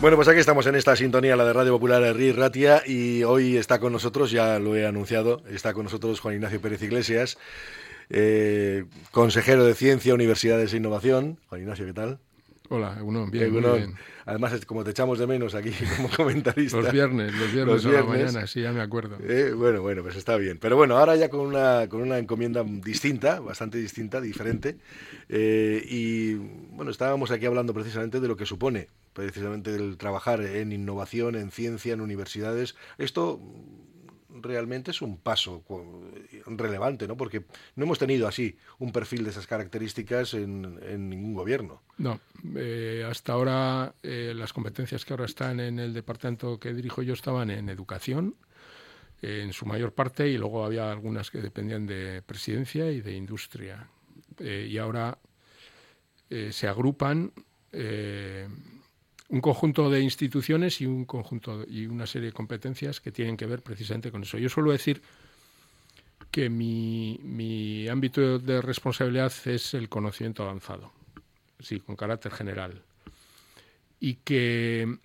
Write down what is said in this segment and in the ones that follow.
Bueno, pues aquí estamos en esta sintonía, la de Radio Popular Herri Ratia, y hoy está con nosotros, ya lo he anunciado, está con nosotros Juan Ignacio Pérez Iglesias, consejero de Ciencia, Universidades e Innovación. Juan Ignacio, ¿qué tal? Hola, Egunon, bien, muy Egunon. bien. Además, como te echamos de menos aquí como comentarista. Los viernes a la mañana, sí, ya me acuerdo. Bueno, pues está bien. Pero bueno, ahora ya con una encomienda distinta, bastante distinta, diferente. Y bueno, estábamos aquí hablando precisamente de lo que supone, precisamente el trabajar en innovación, en ciencia, en universidades. Esto realmente es un paso relevante, ¿no? Porque no hemos tenido así un perfil de esas características en ningún gobierno. No, hasta ahora las competencias que ahora están en el departamento que dirijo yo estaban en educación, en su mayor parte, y luego había algunas que dependían de presidencia y de industria. Y ahora se agrupan un conjunto de instituciones y una serie de competencias que tienen que ver precisamente con eso. Yo suelo decir que mi ámbito de responsabilidad es el conocimiento avanzado, sí, con carácter general, y que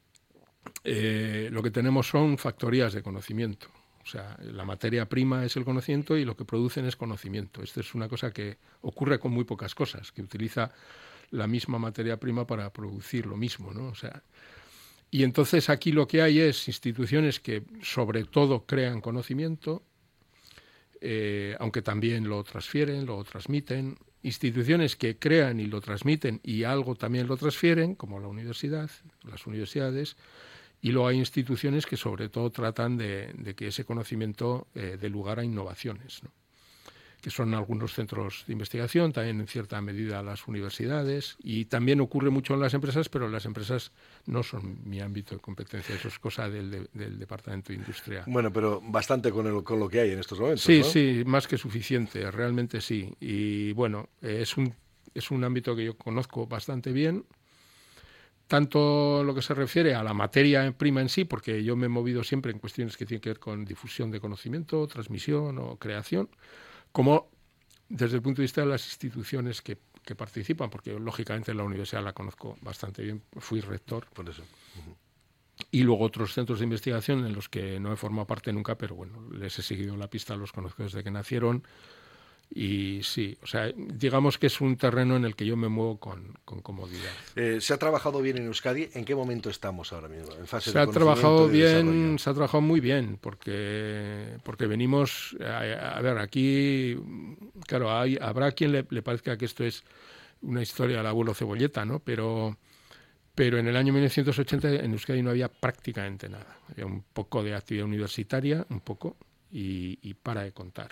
lo que tenemos son factorías de conocimiento. O sea, la materia prima es el conocimiento y lo que producen es conocimiento. Esto es una cosa que ocurre con muy pocas cosas, que utiliza la misma materia prima para producir lo mismo, ¿no? O sea, y entonces aquí lo que hay es instituciones que sobre todo crean conocimiento, aunque también lo transfieren, lo transmiten, instituciones que crean y lo transmiten y algo también lo transfieren, como la universidad, las universidades, y luego hay instituciones que sobre todo tratan de que ese conocimiento dé lugar a innovaciones, ¿no? Que son algunos centros de investigación, también en cierta medida las universidades, y también ocurre mucho en las empresas, pero las empresas no son mi ámbito de competencia, eso es cosa del Departamento de Industria. Bueno, pero bastante con lo que hay en estos momentos, Sí, ¿no? sí, más que suficiente, realmente sí. Y bueno, es un ámbito que yo conozco bastante bien, tanto lo que se refiere a la materia prima en sí, porque yo me he movido siempre en cuestiones que tienen que ver con difusión de conocimiento, transmisión o creación, como desde el punto de vista de las instituciones que participan, porque lógicamente la universidad la conozco bastante bien, fui rector. Por eso. Y luego otros centros de investigación en los que no he formado parte nunca, pero bueno, les he seguido la pista, los conozco desde que nacieron. Y sí, o sea, digamos que es un terreno en el que yo me muevo con comodidad. ¿Se ha trabajado bien en Euskadi? ¿En qué momento estamos ahora mismo? ¿En fase Se de ha trabajado conocimiento, de bien, desarrollo? se ha trabajado muy bien, porque venimos, a ver, aquí, claro, habrá quien le parezca que esto es una historia del abuelo Cebolleta, ¿no? Pero en el año 1980 en Euskadi no había prácticamente nada. Había un poco de actividad universitaria, un poco, y para de contar.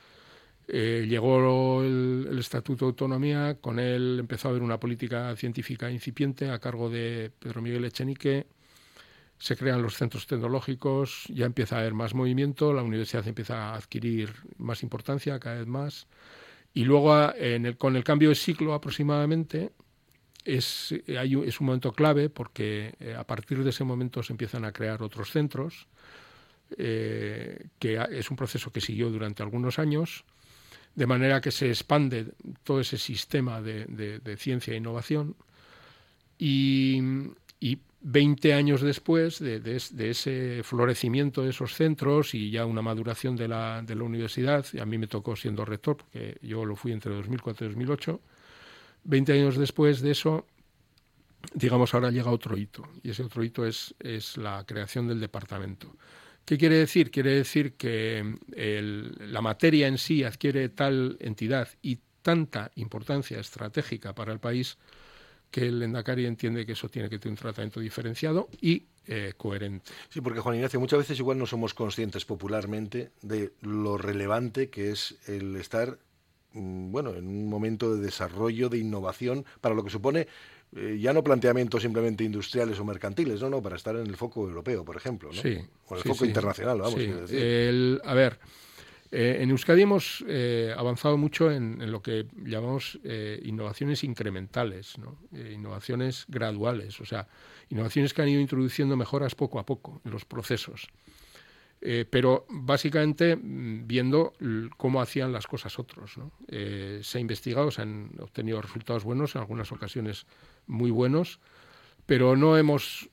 Llegó el Estatuto de Autonomía, con él empezó a haber una política científica incipiente a cargo de Pedro Miguel Echenique, se crean los centros tecnológicos, ya empieza a haber más movimiento, la universidad empieza a adquirir más importancia cada vez más, y luego con el cambio de siglo aproximadamente es un momento clave porque a partir de ese momento se empiezan a crear otros centros, que es un proceso que siguió durante algunos años, de manera que se expande todo ese sistema de ciencia e innovación y 20 años después de ese florecimiento de esos centros y ya una maduración de la universidad, y a mí me tocó siendo rector, porque yo lo fui entre 2004 y 2008, 20 años después de eso, digamos, ahora llega otro hito, y ese otro hito es la creación del departamento. ¿Qué quiere decir? Quiere decir que la materia en sí adquiere tal entidad y tanta importancia estratégica para el país que el Lehendakari entiende que eso tiene que tener un tratamiento diferenciado y coherente. Sí, porque Juan Ignacio, muchas veces igual no somos conscientes popularmente de lo relevante que es el estar, bueno, en un momento de desarrollo, de innovación, para lo que supone ya no planteamientos simplemente industriales o mercantiles, no, para estar en el foco europeo, por ejemplo, ¿no? Sí, o en el sí, foco sí, internacional, vamos, sí. quiero decir. A ver, en Euskadi hemos avanzado mucho en lo que llamamos innovaciones incrementales, ¿no? Innovaciones graduales, o sea, innovaciones que han ido introduciendo mejoras poco a poco en los procesos. Pero básicamente viendo cómo hacían las cosas otros, ¿no? Se ha investigado, se han obtenido resultados buenos, en algunas ocasiones muy buenos, pero no hemos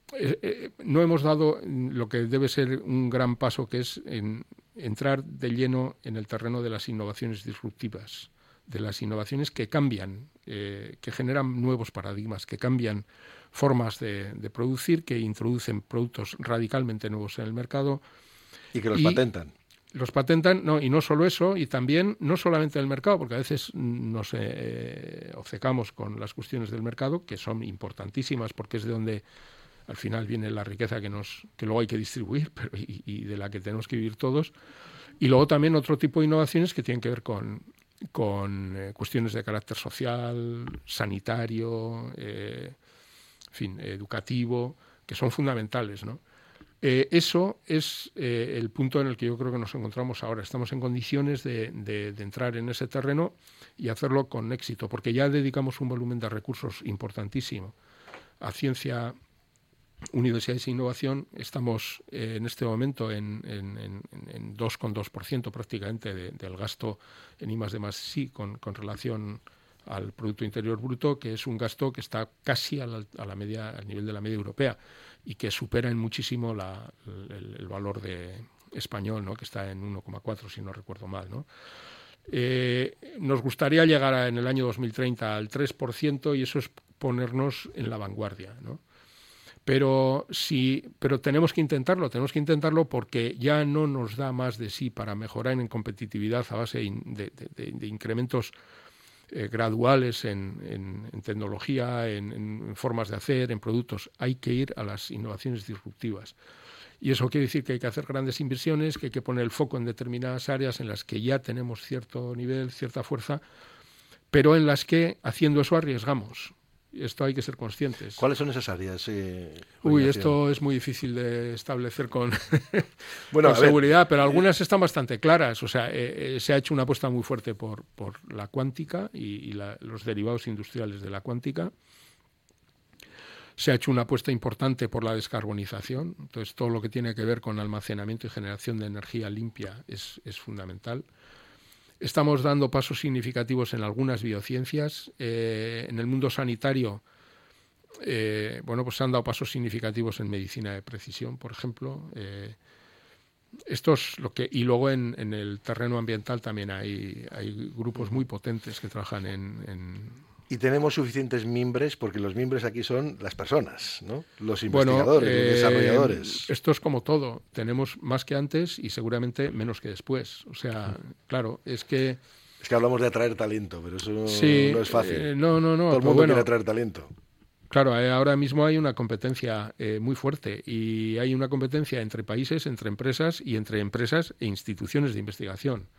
dado lo que debe ser un gran paso, que es entrar de lleno en el terreno de las innovaciones disruptivas, de las innovaciones que cambian, que generan nuevos paradigmas, que cambian formas de producir, que introducen productos radicalmente nuevos en el mercado. Y que los patentan. Los patentan, no, y no solo eso, y también no solamente el mercado, porque a veces nos obcecamos con las cuestiones del mercado, que son importantísimas porque es de donde al final viene la riqueza que luego hay que distribuir, pero y de la que tenemos que vivir todos. Y luego también otro tipo de innovaciones que tienen que ver con cuestiones de carácter social, sanitario, en fin, educativo, que son fundamentales, ¿no? Eso es el punto en el que yo creo que nos encontramos ahora. Estamos en condiciones de entrar en ese terreno y hacerlo con éxito, porque ya dedicamos un volumen de recursos importantísimo a ciencia, universidades e innovación. Estamos en este momento en 2,2% prácticamente del gasto en I+D+I con relación al Producto Interior Bruto, que es un gasto que está casi a la media, al nivel de la media europea, y que supera en muchísimo el valor español, ¿no?, que está en 1,4, si no recuerdo mal, ¿no? Nos gustaría llegar en el año 2030 al 3%, y eso es ponernos en la vanguardia, ¿no? Pero tenemos que intentarlo porque ya no nos da más de sí para mejorar en competitividad a base de incrementos graduales en tecnología, en formas de hacer, en productos. Hay que ir a las innovaciones disruptivas. Y eso quiere decir que hay que hacer grandes inversiones, que hay que poner el foco en determinadas áreas en las que ya tenemos cierto nivel, cierta fuerza, pero en las que, haciendo eso, arriesgamos. Esto hay que ser conscientes. ¿Cuáles son esas áreas? Esto es muy difícil de establecer con seguridad, pero algunas están bastante claras. O sea, se ha hecho una apuesta muy fuerte por la cuántica y los derivados industriales de la cuántica. Se ha hecho una apuesta importante por la descarbonización. Entonces, todo lo que tiene que ver con almacenamiento y generación de energía limpia es fundamental. Estamos dando pasos significativos en algunas biociencias. En el mundo sanitario, pues se han dado pasos significativos en medicina de precisión, por ejemplo. Y luego en el terreno ambiental también hay grupos muy potentes que trabajan en Y tenemos suficientes mimbres, porque los mimbres aquí son las personas, ¿no? Los investigadores, los desarrolladores. Esto es como todo. Tenemos más que antes y seguramente menos que después. O sea, claro, es que hablamos de atraer talento, pero eso no es fácil. No. Todo el mundo quiere atraer talento. Claro, ahora mismo hay una competencia muy fuerte, y hay una competencia entre países, entre empresas y entre empresas e instituciones de investigación.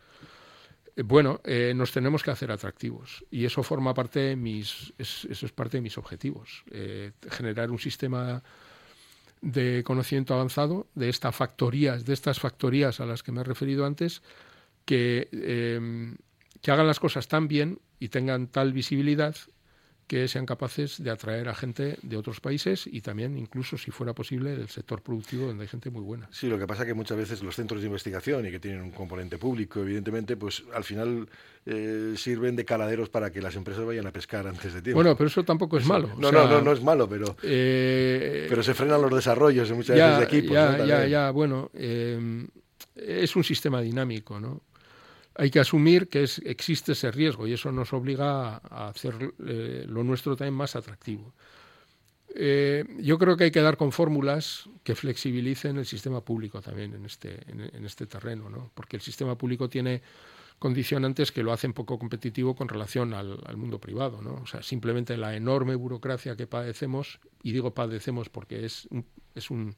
Nos tenemos que hacer atractivos, y eso forma parte eso es parte de mis objetivos. Generar un sistema de conocimiento avanzado de estas factorías a las que me he referido antes, que hagan las cosas tan bien y tengan tal visibilidad que sean capaces de atraer a gente de otros países y también, incluso si fuera posible, del sector productivo, donde hay gente muy buena. Sí, lo que pasa es que muchas veces los centros de investigación, y que tienen un componente público, evidentemente, pues al final sirven de caladeros para que las empresas vayan a pescar antes de tiempo. Bueno, pero eso tampoco es malo. No es malo, pero se frenan los desarrollos muchas veces de equipos. Es un sistema dinámico, ¿no? Hay que asumir que existe ese riesgo, y eso nos obliga a hacer lo nuestro también más atractivo. Yo creo que hay que dar con fórmulas que flexibilicen el sistema público también en este terreno, ¿no? Porque el sistema público tiene condicionantes que lo hacen poco competitivo con relación al mundo privado, ¿no? O sea, simplemente la enorme burocracia que padecemos, y digo padecemos porque es un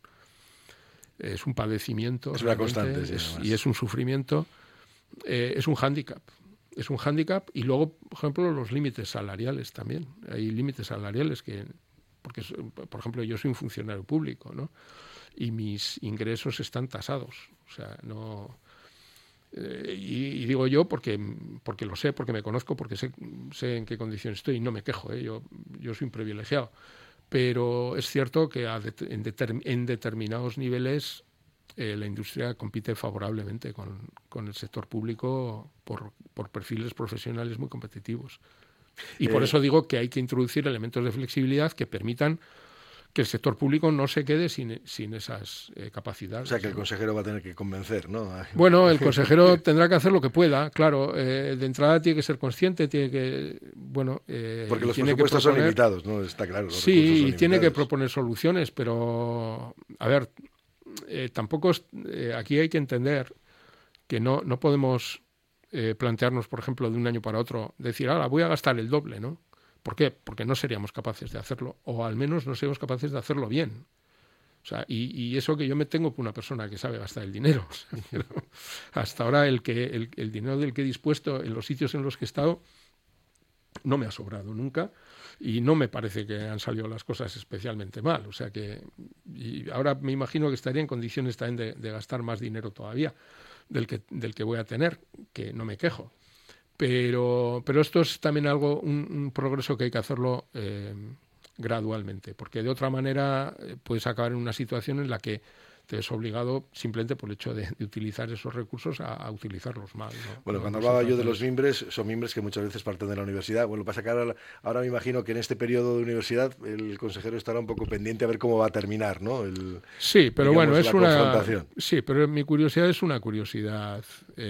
padecimiento. Es una constante, sí, y es un sufrimiento. Es un hándicap. Y luego, por ejemplo, los límites salariales también. Hay límites salariales porque, por ejemplo, yo soy un funcionario público, ¿no? Y mis ingresos están tasados. O sea, no. Y digo yo porque lo sé, porque me conozco, porque sé en qué condiciones estoy, y no me quejo, ¿eh? Yo soy un privilegiado. Pero es cierto que en determinados niveles la industria compite favorablemente con el sector público por perfiles profesionales muy competitivos. Y por eso digo que hay que introducir elementos de flexibilidad que permitan que el sector público no se quede sin esas capacidades. O sea, que el consejero va a tener que convencer, ¿no? Bueno, el consejero tendrá que hacer lo que pueda, claro. De entrada tiene que ser consciente, tiene que... porque los presupuestos son limitados, ¿no? Está claro. Sí, y tiene que proponer soluciones, pero, a ver, tampoco aquí hay que entender que no podemos plantearnos, por ejemplo, de un año para otro, decir, voy a gastar el doble, ¿no? ¿Por qué? Porque no seríamos capaces de hacerlo, o al menos no seríamos capaces de hacerlo bien. O sea, y eso que yo me tengo por una persona que sabe gastar el dinero. O sea, hasta ahora el dinero del que he dispuesto en los sitios en los que he estado no me ha sobrado nunca y no me parece que han salido las cosas especialmente mal. O sea que y ahora me imagino que estaría en condiciones también de gastar más dinero todavía del que voy a tener, que no me quejo. Pero esto es también un progreso que hay que hacerlo gradualmente, porque de otra manera puedes acabar en una situación en la que te ves obligado simplemente por el hecho de utilizar esos recursos a utilizarlos mal, ¿no? Bueno, cuando hablaba yo de los mimbres, son mimbres que muchas veces parten de la universidad. Bueno, pasa que ahora me imagino que en este periodo de universidad el consejero estará un poco pendiente a ver cómo va a terminar, ¿no? Sí, pero bueno, es una confrontación. Sí, pero mi curiosidad es una curiosidad.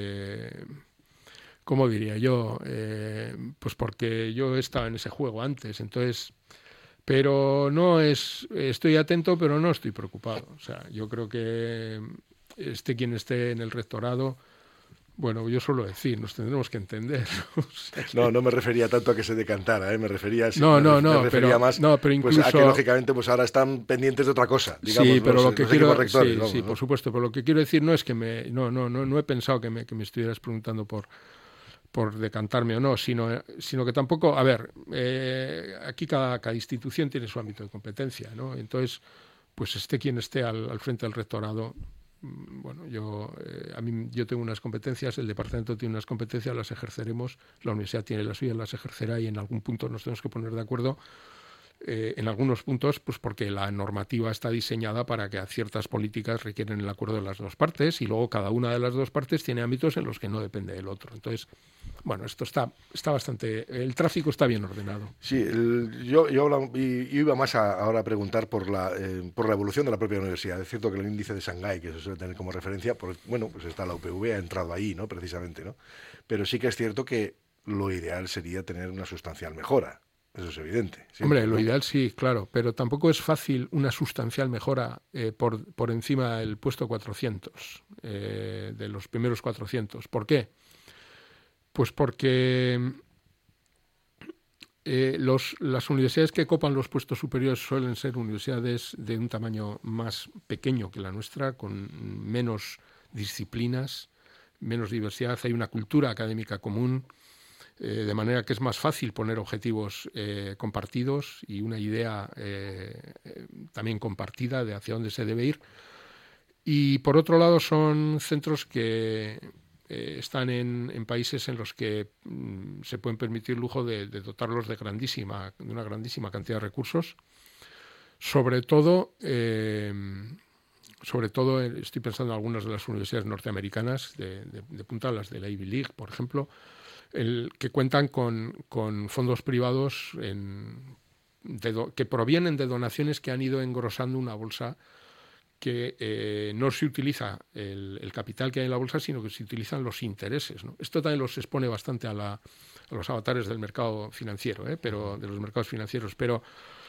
¿Cómo diría yo? Pues porque yo he estado en ese juego antes, entonces... Pero estoy atento, pero no estoy preocupado. O sea, yo creo que quien esté en el rectorado, bueno, yo suelo decir, nos tendremos que entender. O sea, no me refería tanto a que se decantara, me refería más pero incluso, pues a que lógicamente pues ahora están pendientes de otra cosa, digamos. Sí, pero lo que quiero rectores, sí, por supuesto, pero lo que quiero decir no es que no he pensado que me estuvieras preguntando por decantarme o no, sino que tampoco, a ver, aquí cada institución tiene su ámbito de competencia, ¿no? Entonces, pues quien esté al frente del rectorado, bueno, yo tengo unas competencias, el departamento tiene unas competencias, las ejerceremos, la universidad tiene las suyas, las ejercerá y en algún punto nos tenemos que poner de acuerdo. En algunos puntos, pues porque la normativa está diseñada para que a ciertas políticas requieren el acuerdo de las dos partes y luego cada una de las dos partes tiene ámbitos en los que no depende del otro. Entonces, bueno, esto está bastante... El tráfico está bien ordenado. Sí, yo iba más ahora a preguntar por la evolución de la propia universidad. Es cierto que el índice de Shanghái, que se suele tener como referencia, pues está la UPV, ha entrado ahí, ¿no? Precisamente, ¿no? Pero sí que es cierto que lo ideal sería tener una sustancial mejora. Eso es evidente. Siempre, hombre, lo ideal sí, claro, pero tampoco es fácil una sustancial mejora por encima del puesto 400, de los primeros 400. ¿Por qué? Pues porque las universidades que copan los puestos superiores suelen ser universidades de un tamaño más pequeño que la nuestra, con menos disciplinas, menos diversidad. Hay una cultura académica común, de manera que es más fácil poner objetivos compartidos y una idea también compartida de hacia dónde se debe ir. Y por otro lado son centros que están en países en los que se pueden permitir el lujo de dotarlos de una grandísima cantidad de recursos. Sobre todo estoy pensando en algunas de las universidades norteamericanas de punta, las de la Ivy League, por ejemplo, que cuentan con fondos privados que provienen de donaciones que han ido engrosando una bolsa que no se utiliza el capital que hay en la bolsa, sino que se utilizan los intereses, ¿no? Esto también los expone bastante a los avatares del mercado financiero, pero de los mercados financieros, pero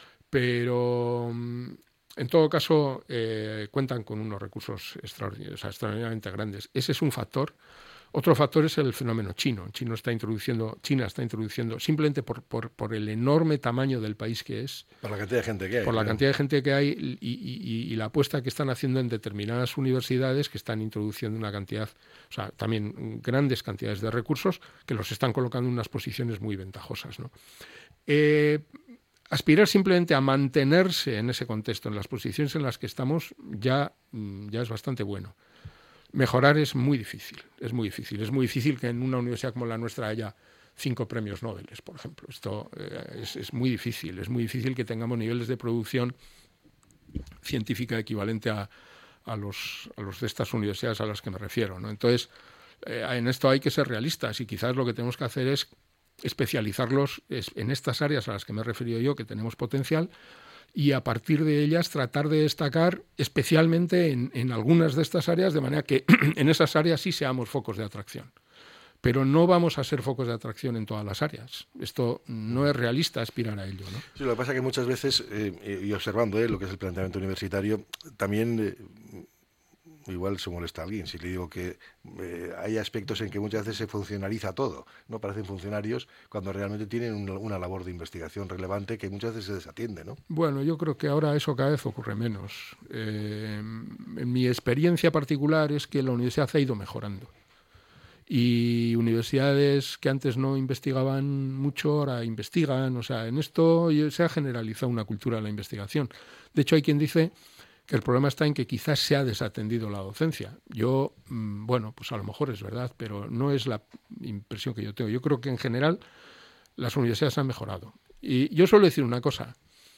en todo caso cuentan con unos recursos extraordinariamente grandes. Ese es un factor. Otro factor es el fenómeno chino. China está introduciendo, simplemente por el enorme tamaño del país que es. Por la cantidad de gente que hay. Por la cantidad de gente que hay y la apuesta que están haciendo en determinadas universidades que están introduciendo una cantidad, o sea, también grandes cantidades de recursos que los están colocando en unas posiciones muy ventajosas, ¿no? Aspirar simplemente a mantenerse en ese contexto, en las posiciones en las que estamos, ya es bastante bueno. Mejorar es muy difícil, es muy difícil. Es muy difícil que en una universidad como la nuestra haya 5 premios Nobel, por ejemplo. Esto es muy difícil. Es muy difícil que tengamos niveles de producción científica equivalente a los de estas universidades a las que me refiero, ¿no? Entonces, en esto hay que ser realistas y quizás lo que tenemos que hacer es especializarlos en estas áreas a las que me he referido yo, que tenemos potencial, y a partir de ellas tratar de destacar especialmente en algunas de estas áreas, de manera que en esas áreas sí seamos focos de atracción. Pero no vamos a ser focos de atracción en todas las áreas. Esto no es realista aspirar a ello, ¿no? Sí, lo que pasa es que muchas veces, y observando lo que es el planteamiento universitario, también igual se molesta a alguien si le digo que hay aspectos en que muchas veces se funcionaliza todo, no parecen funcionarios cuando realmente tienen una labor de investigación relevante que muchas veces se desatiende, ¿no? Bueno, yo creo que ahora eso cada vez ocurre menos. En mi experiencia particular es que la universidad ha ido mejorando. Y universidades que antes no investigaban mucho, ahora investigan. O sea, en esto se ha generalizado una cultura de la investigación. De hecho, hay quien dice que el problema está en que quizás se ha desatendido la docencia. Yo, bueno, pues a lo mejor es verdad, pero no es la impresión que yo tengo. Yo creo que en general las universidades han mejorado. Y yo suelo decir una cosa.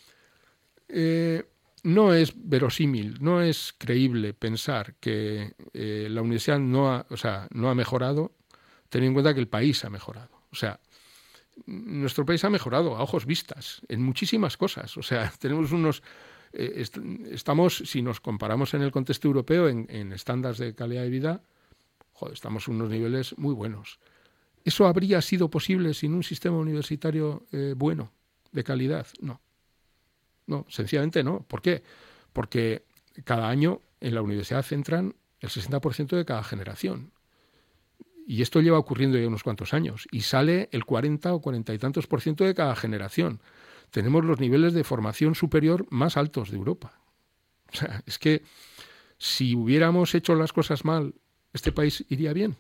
No es verosímil, no es creíble pensar que la universidad no ha mejorado, teniendo en cuenta que el país ha mejorado. O sea, nuestro país ha mejorado a ojos vistas en muchísimas cosas. O sea, tenemos unos... estamos, si nos comparamos en el contexto europeo, en estándares de calidad de vida, estamos en unos niveles muy buenos. ¿Eso habría sido posible sin un sistema universitario bueno, de calidad? No. No, sencillamente no. ¿Por qué? Porque cada año en la universidad entran el 60% de cada generación. Y esto lleva ocurriendo ya unos cuantos años. Y sale el 40 o 40 y tantos % de cada generación. Tenemos los niveles de formación superior más altos de Europa. O sea, es que si hubiéramos hecho las cosas mal, ¿este país iría bien?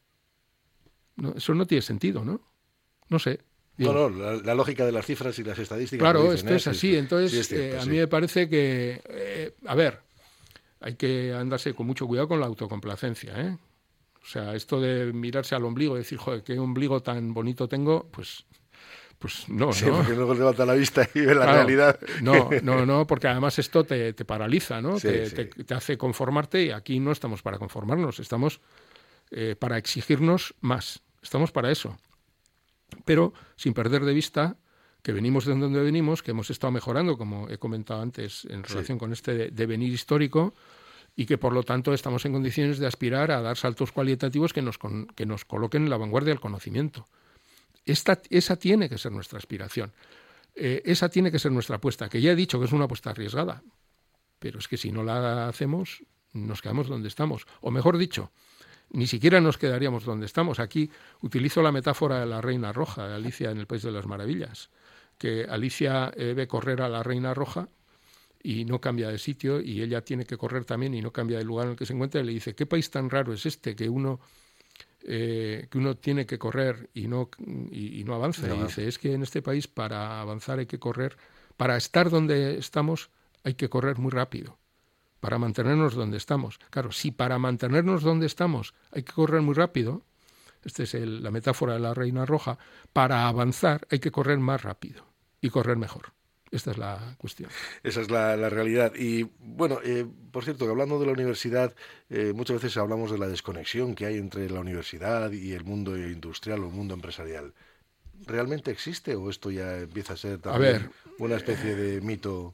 No, eso no tiene sentido, ¿no? No sé. Digo, no, la lógica de las cifras y las estadísticas. Claro, dicen, esto es así. Sí, entonces, sí es cierto, a mí me parece que, a ver, hay que andarse con mucho cuidado con la autocomplacencia, ¿eh? O sea, esto de mirarse al ombligo y decir, joder, qué ombligo tan bonito tengo, pues no, sí, ¿no? Porque luego levanta la vista y ve la realidad. No, porque además esto te paraliza, ¿no? Sí, te hace conformarte, y aquí no estamos para conformarnos, estamos para exigirnos más, estamos para eso. Pero sin perder de vista que venimos de donde venimos, que hemos estado mejorando, como he comentado antes, en relación con este devenir histórico, y que por lo tanto estamos en condiciones de aspirar a dar saltos cualitativos que nos coloquen en la vanguardia del conocimiento. Esa tiene que ser nuestra aspiración, esa tiene que ser nuestra apuesta, que ya he dicho que es una apuesta arriesgada, pero es que si no la hacemos nos quedamos donde estamos, o mejor dicho, ni siquiera nos quedaríamos donde estamos. Aquí utilizo la metáfora de la Reina Roja, de Alicia en el País de las Maravillas, que Alicia ve correr a la Reina Roja y no cambia de sitio, y ella tiene que correr también y no cambia del lugar en el que se encuentra, y le dice, ¿qué país tan raro es este que uno tiene que correr y no avanza? Y dice, es que en este país para avanzar hay que correr, para estar donde estamos hay que correr muy rápido, para mantenernos donde estamos. Claro, si para mantenernos donde estamos hay que correr muy rápido, esta es la metáfora de la Reina Roja, para avanzar hay que correr más rápido y correr mejor. Esta es la cuestión. Esa es la realidad. Y bueno, por cierto, que hablando de la universidad, muchas veces hablamos de la desconexión que hay entre la universidad y el mundo industrial o el mundo empresarial. ¿Realmente existe o esto ya empieza a ser también una especie de mito?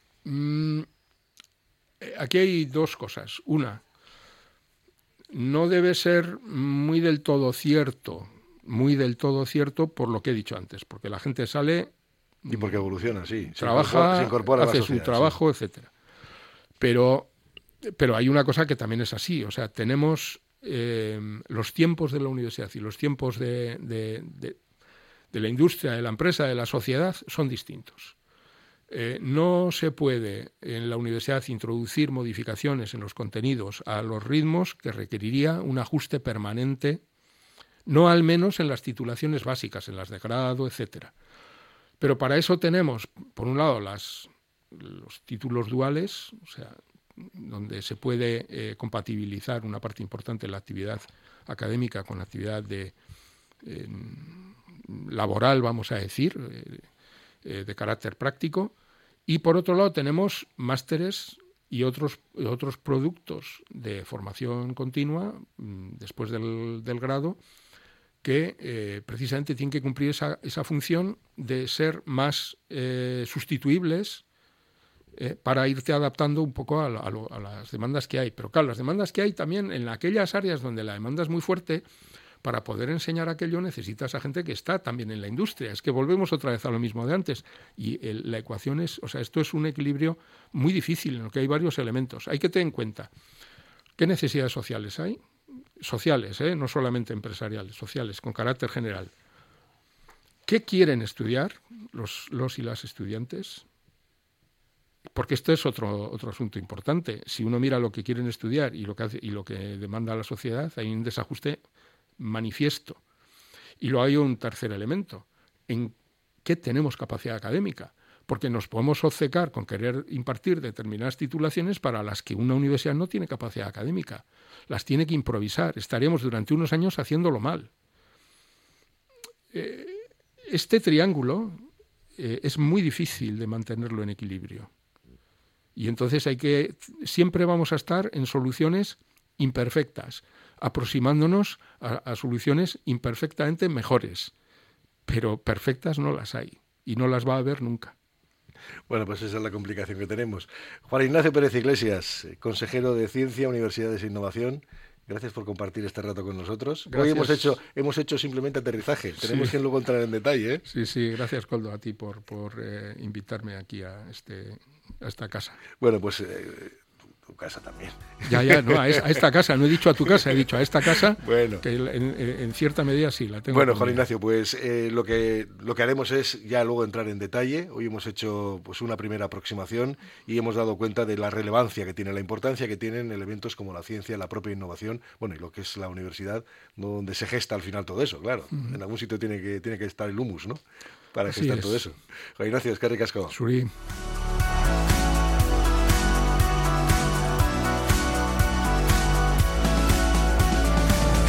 Aquí hay dos cosas. Una, no debe ser muy del todo cierto por lo que he dicho antes, porque la gente sale... Y porque evoluciona, sí. Trabaja, se incorpora hace a la sociedad, su trabajo, sí. etcétera. Pero hay una cosa que también es así. O sea, tenemos los tiempos de la universidad y los tiempos de la industria, de la empresa, de la sociedad, son distintos. No se puede en la universidad introducir modificaciones en los contenidos a los ritmos que requeriría un ajuste permanente, no al menos en las titulaciones básicas, en las de grado, etcétera. Pero para eso tenemos, por un lado, los títulos duales, o sea, donde se puede compatibilizar una parte importante de la actividad académica con la actividad laboral, vamos a decir, de carácter práctico. Y por otro lado tenemos másteres y otros productos de formación continua después del grado, que precisamente tienen que cumplir esa función de ser más sustituibles para irte adaptando un poco a las demandas que hay. Pero claro, las demandas que hay también en aquellas áreas donde la demanda es muy fuerte, para poder enseñar aquello necesitas a gente que está también en la industria. Es que volvemos otra vez a lo mismo de antes. Y la ecuación es, o sea, esto es un equilibrio muy difícil en el que hay varios elementos. Hay que tener en cuenta qué necesidades sociales hay. Sociales, no solamente empresariales, sociales, con carácter general. ¿Qué quieren estudiar los y las estudiantes? Porque esto es otro asunto importante. Si uno mira lo que quieren estudiar y lo que demanda la sociedad, hay un desajuste manifiesto. Y luego hay un tercer elemento, en qué tenemos capacidad académica, porque nos podemos obcecar con querer impartir determinadas titulaciones para las que una universidad no tiene capacidad académica, las tiene que improvisar, estaríamos durante unos años haciéndolo mal. Este triángulo es muy difícil de mantenerlo en equilibrio, y entonces siempre vamos a estar en soluciones imperfectas, aproximándonos a soluciones imperfectamente mejores, pero perfectas no las hay y no las va a haber nunca. Bueno, pues esa es la complicación que tenemos. Juan Ignacio Pérez Iglesias, consejero de Ciencia, Universidades e Innovación, gracias por compartir este rato con nosotros. Gracias. Hoy hemos hecho simplemente aterrizaje, tenemos que luego entrar en detalle. Sí, gracias, Koldo, a ti por invitarme aquí a esta casa. Bueno, pues tu casa también. No, a esta casa, no he dicho a tu casa, he dicho a esta casa, bueno. Que en cierta medida sí la tengo. Bueno, Juan Ignacio, pues lo que haremos es ya luego entrar en detalle. Hoy hemos hecho pues una primera aproximación y hemos dado cuenta de la relevancia que tiene, la importancia que tienen elementos como la ciencia, la propia innovación, bueno, y lo que es la universidad, donde se gesta al final todo eso, claro. En algún sitio tiene que estar el humus, ¿no? Para gestar todo eso. Juan Ignacio, eskerrik asko. Zuri.